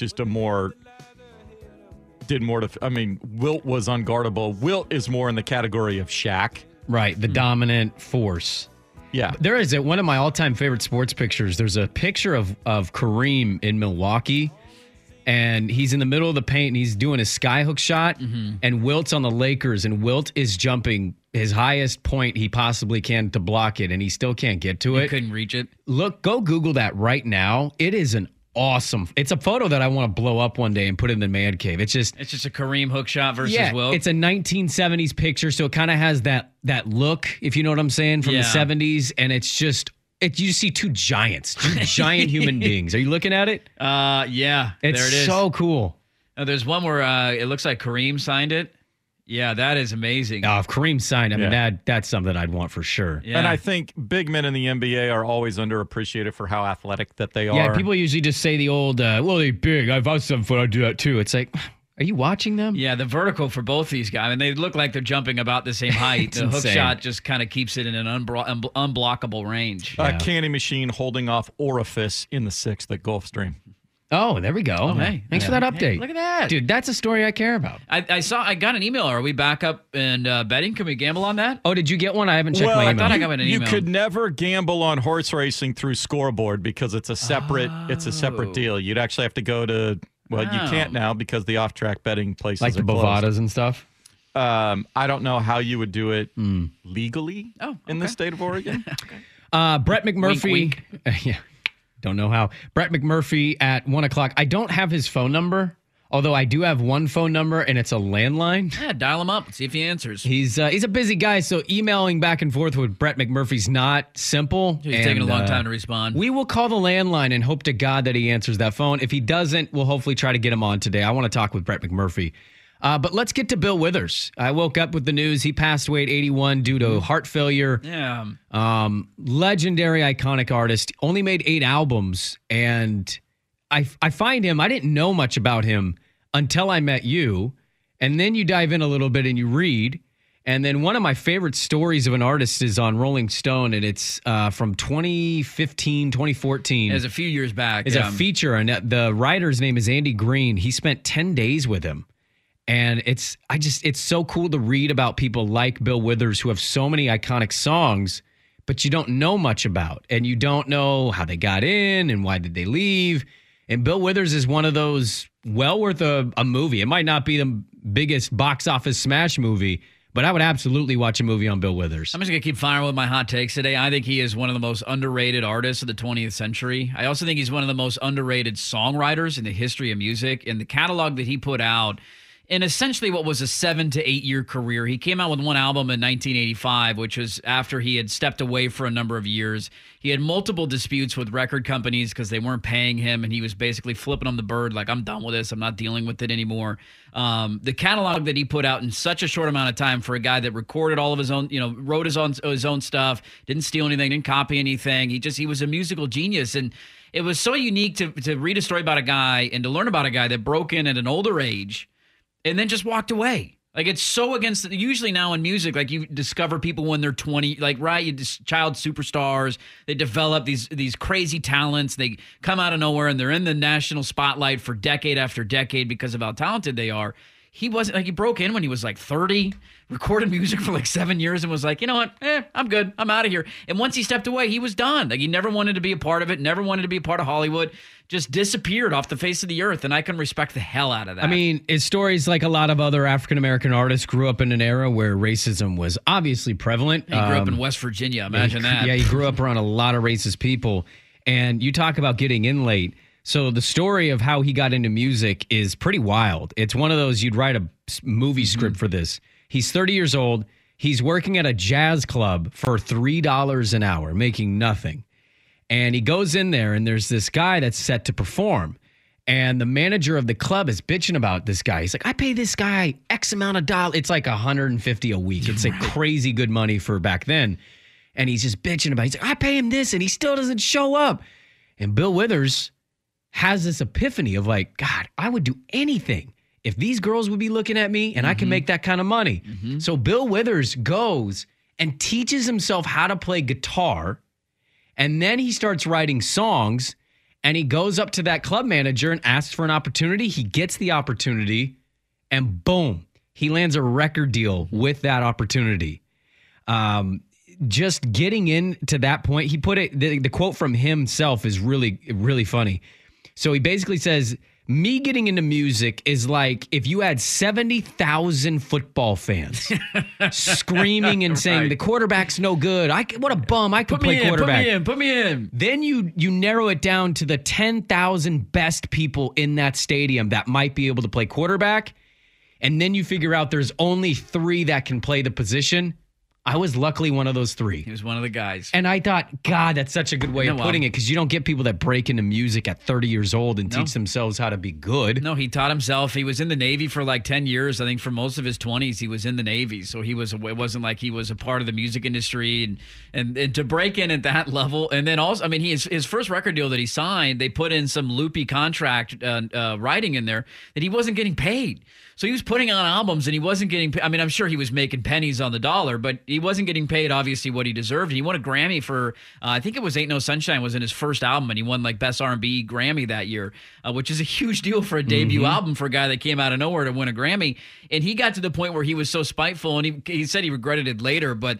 Wilt was unguardable. Wilt is more in the category of Shaq. Right, the dominant force. Yeah. There is one of my all-time favorite sports pictures. There's a picture of Kareem in Milwaukee, and he's in the middle of the paint, and he's doing a skyhook shot, and Wilt's on the Lakers, and Wilt is jumping his highest point he possibly can to block it, and he still can't get to it. He couldn't reach it. Look, go Google that right now. It is it's a photo that I want to blow up one day and put in the man cave. It's just a Kareem hook shot versus Wilt. It's a 1970s picture, so it kind of has that look, if you know what I'm saying, from the 70s, and it's just you just see two giant human beings. Are you looking at it? Yeah. It's there it is. So cool. There's one where it looks like Kareem signed it. Yeah, that is amazing. If Kareem signed, that's something I'd want for sure. Yeah. And I think big men in the NBA are always underappreciated for how athletic that they are. Yeah, people usually just say the old, well, they're big. If I was 7 foot, I'd do that too. It's like, are you watching them? Yeah, the vertical for both these guys. I mean, they look like they're jumping about the same height. The hook shot just kind of keeps it in an unblockable range. Candy machine holding off orifice in the 6th at Gulfstream. Oh, there we go. Oh, hey. Thanks for that update. Hey, look at that. Dude, that's a story I care about. I got an email. Are we back up and betting? Can we gamble on that? Oh, did you get one? I haven't checked my email. I thought I got an email. You could never gamble on horse racing through Scoreboard because it's a separate deal. You'd actually have to go to, you can't now because the off-track betting places like the Bovadas and stuff? I don't know how you would do it legally in the state of Oregon. Brett McMurphy. Wink, wink. Yeah. Don't know how. Brett McMurphy at 1 o'clock. I don't have his phone number, although I do have one phone number, and it's a landline. Yeah, dial him up and see if he answers. He's a busy guy, so emailing back and forth with Brett McMurphy's not simple. He's taking a long time to respond. We will call the landline and hope to God that he answers that phone. If he doesn't, we'll hopefully try to get him on today. I want to talk with Brett McMurphy. But let's get to Bill Withers. I woke up with the news. He passed away at 81 due to heart failure. Yeah. Legendary, iconic artist. Only made 8 albums. And I find him, I didn't know much about him until I met you. And then you dive in a little bit and you read. And then one of my favorite stories of an artist is on Rolling Stone, and it's from 2015, 2014. It's a few years back. It's a feature, and the writer's name is Andy Green. He spent 10 days with him. And it's so cool to read about people like Bill Withers who have so many iconic songs, but you don't know much about. And you don't know how they got in and why did they leave. And Bill Withers is one of those well worth a movie. It might not be the biggest box office smash movie, but I would absolutely watch a movie on Bill Withers. I'm just going to keep firing with my hot takes today. I think he is one of the most underrated artists of the 20th century. I also think he's one of the most underrated songwriters in the history of music. And the catalog that he put out in essentially what was a 7 to 8 year career. He came out with one album in 1985, which was after he had stepped away for a number of years. He had multiple disputes with record companies because they weren't paying him, and he was basically flipping them the bird, like, I'm done with this. I'm not dealing with it anymore. The catalog that he put out in such a short amount of time for a guy that recorded all of his own, wrote his own stuff, didn't steal anything, didn't copy anything. He was a musical genius. And it was so unique to read a story about a guy and to learn about a guy that broke in at an older age and then just walked away. Like, it's so against usually now in music, like, you discover people when they're 20, like, right? You just child superstars. They develop these crazy talents. They come out of nowhere and they're in the national spotlight for decade after decade because of how talented they are. He wasn't like, he broke in when he was like 30, recorded music for like 7 years and was like, you know what? I'm good. I'm out of here. And once he stepped away, he was done. Like, he never wanted to be a part of it, never wanted to be a part of Hollywood, just disappeared off the face of the earth. And I can respect the hell out of that. I mean, his stories, like a lot of other African-American artists, grew up in an era where racism was obviously prevalent. He grew up in West Virginia. Imagine that. Yeah, he grew up around a lot of racist people. And you talk about getting in late. So the story of how he got into music is pretty wild. It's one of those, you'd write a movie script for this. He's 30 years old. He's working at a jazz club for $3 an hour, making nothing. And he goes in there, and there's this guy that's set to perform. And the manager of the club is bitching about this guy. He's like, I pay this guy X amount of dollars. It's like $150 a week. It's like crazy good money for back then. And he's just bitching about it. He's like, I pay him this, and he still doesn't show up. And Bill Withers has this epiphany of like, God, I would do anything if these girls would be looking at me and I can make that kind of money. So Bill Withers goes and teaches himself how to play guitar. And then he starts writing songs, and he goes up to that club manager and asks for an opportunity. He gets the opportunity, and boom, he lands a record deal with that opportunity. Just getting into that point, he put it, the quote from himself is really, really funny. So he basically says, me getting into music is like if you had 70,000 football fans screaming and saying, the quarterback's no good. What a bum. I could play quarterback. Put me in. Then you narrow it down to the 10,000 best people in that stadium that might be able to play quarterback. And then you figure out there's only 3 that can play the position. I was luckily one of those 3. He was one of the guys. And I thought, God, that's such a good way of putting it, because you don't get people that break into music at 30 years old and teach themselves how to be good. No, he taught himself. He was in the Navy for like 10 years. I think for most of his 20s, he was in the Navy. So it wasn't like he was a part of the music industry. And to break in at that level. And then also, I mean, his first record deal that he signed, they put in some loopy contract writing in there that he wasn't getting paid. So he was putting on albums and he wasn't getting paid. I mean, I'm sure he was making pennies on the dollar, but he wasn't getting paid, obviously, what he deserved. He won a Grammy for, I think it was Ain't No Sunshine was in his first album, and he won like Best R&B Grammy that year, which is a huge deal for a debut album for a guy that came out of nowhere to win a Grammy. And he got to the point where he was so spiteful, and he said he regretted it later, but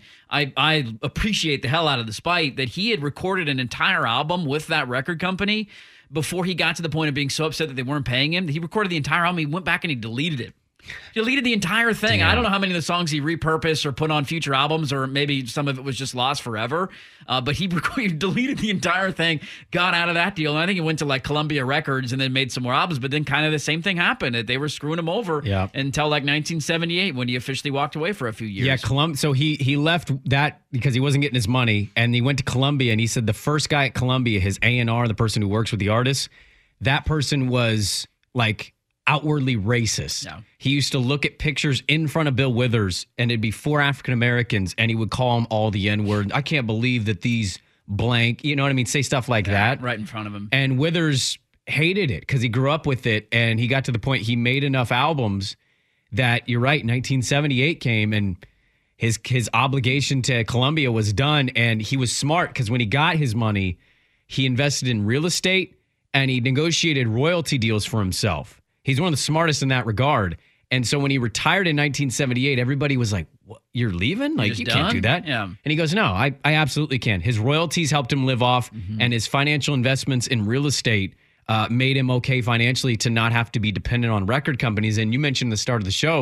I appreciate the hell out of the spite that he had recorded an entire album with that record company before he got to the point of being so upset that they weren't paying him. He recorded the entire album. He went back and he deleted it. Deleted the entire thing. Damn. I don't know how many of the songs he repurposed or put on future albums, or maybe some of it was just lost forever. But he deleted the entire thing, got out of that deal. And I think he went to like Columbia Records and then made some more albums. But then kind of the same thing happened. They were screwing him over until like 1978 when he officially walked away for a few years. Yeah, so he left that because he wasn't getting his money, and he went to Columbia, and he said the first guy at Columbia, his A&R, the person who works with the artists, that person was like outwardly racist. No. He used to look at pictures in front of Bill Withers, and it'd be 4 African Americans, and he would call them all the N-word. I can't believe that these blank, you know what I mean? Say stuff like that. Right in front of him. And Withers hated it because he grew up with it, and he got to the point he made enough albums that, you're right, 1978 came, and his obligation to Columbia was done, and he was smart because when he got his money, he invested in real estate, and he negotiated royalty deals for himself. He's one of the smartest in that regard. And so when he retired in 1978, everybody was like, what, you're leaving? Like, you can't do that. Yeah. And he goes, no, I absolutely can. His royalties helped him live off, and his financial investments in real estate made him okay financially to not have to be dependent on record companies. And you mentioned at the start of the show,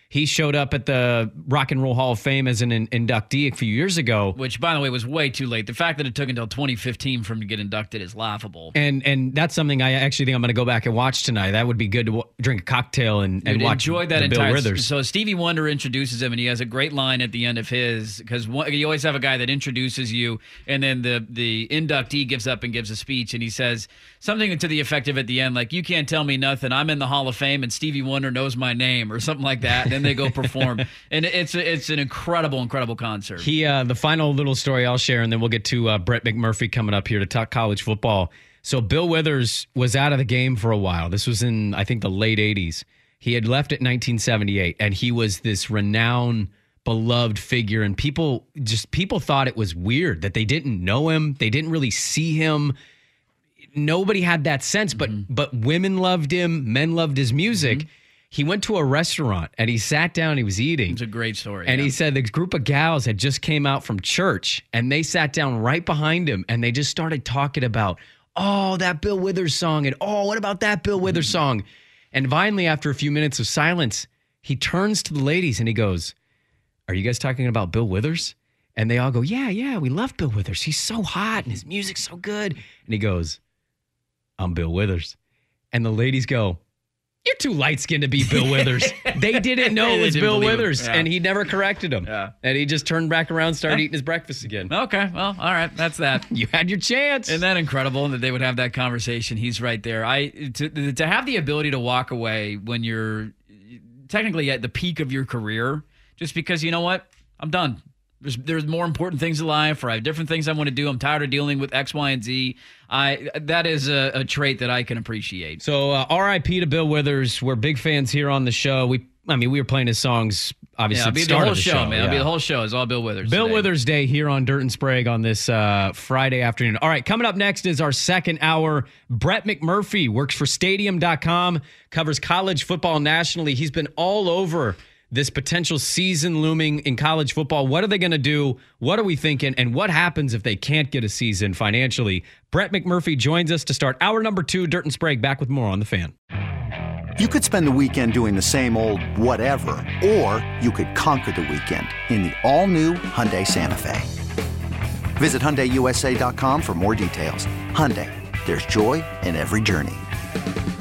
He showed up at the Rock and Roll Hall of Fame as an inductee a few years ago. Which, by the way, was way too late. The fact that it took until 2015 for him to get inducted is laughable. And that's something I actually think I'm going to go back and watch tonight. That would be good to drink a cocktail and watch enjoy that Bill Withers. So Stevie Wonder introduces him, and he has a great line at the end of his, because you always have a guy that introduces you, and then the inductee gives up and gives a speech, and he says something to the effect of at the end, like, you can't tell me nothing. I'm in the Hall of Fame, and Stevie Wonder knows my name, or something like that. And then they go perform. And it's an incredible concert. The final little story I'll share, and then we'll get to Brett McMurphy coming up here to talk college football. So Bill Withers was out of the game for a while. This was in, I think, the late 80s. He had left at 1978, and he was this renowned, beloved figure, and people thought it was weird that they didn't know him. They didn't really see him. Nobody had that sense, but women loved him. Men loved his music. Mm-hmm. He went to a restaurant, and he sat down. He was eating. It's a great story. And he said the group of gals had just came out from church, and they sat down right behind him, and they just started talking about, oh, that Bill Withers song, and oh, what about that Bill Withers song? And finally, after a few minutes of silence, he turns to the ladies, and he goes, are you guys talking about Bill Withers? And they all go, yeah, we love Bill Withers. He's so hot, and his music's so good. And he goes, I'm Bill Withers. And the ladies go, you're too light-skinned to be Bill Withers. They didn't know it was Bill Withers, and he never corrected them. Yeah. And he just turned back around and started eating his breakfast again. Okay, well, all right, that's that. You had your chance. Isn't that incredible that they would have that conversation? He's right there. To have the ability to walk away when you're technically at the peak of your career, just because, you know what, I'm done. There's more important things in life, or I have different things I want to do. I'm tired of dealing with X, Y, and Z. That is a trait that I can appreciate. So R.I.P. to Bill Withers. We're big fans here on the show. We were playing his songs, obviously, at the start of the show. Man. It'll be the whole show. It's all Bill Withers. Bill Withers Day here on Dirt and Sprague on this Friday afternoon. All right, coming up next is our second hour. Brett McMurphy works for Stadium.com, covers college football nationally. He's been all over this potential season looming in college football. What are they going to do? What are we thinking? And what happens if they can't get a season financially? Brett McMurphy joins us to start hour number 2, Dirt and Sprague. Back with more on The Fan. You could spend the weekend doing the same old whatever, or you could conquer the weekend in the all-new Hyundai Santa Fe. Visit HyundaiUSA.com for more details. Hyundai, there's joy in every journey.